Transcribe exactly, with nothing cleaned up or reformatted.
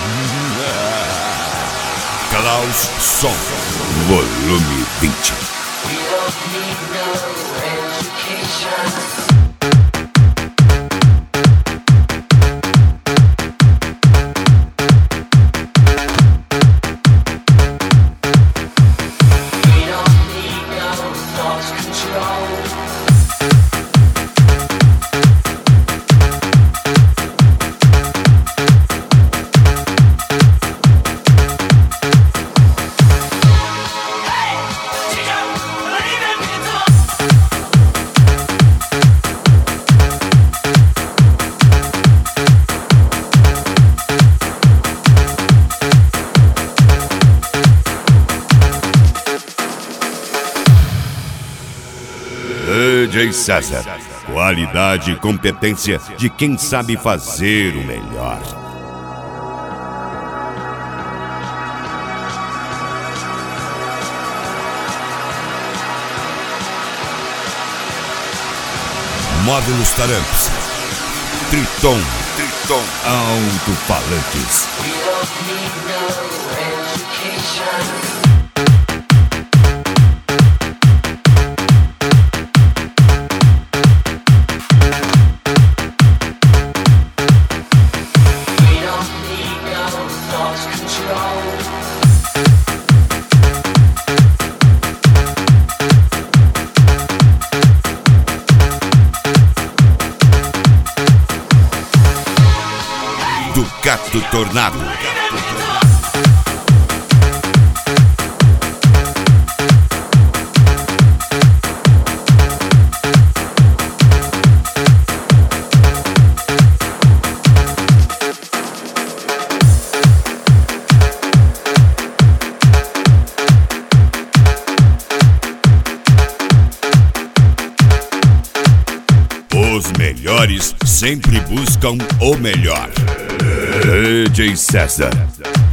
Klaus Som, volume vinte. We don't need no education. D J César, qualidade e competência de quem sabe fazer o melhor. Módulos Taramps, Triton, Triton, alto-falantes. We don't need no education. Ducato Tornado. Os melhores sempre buscam o melhor. D J César.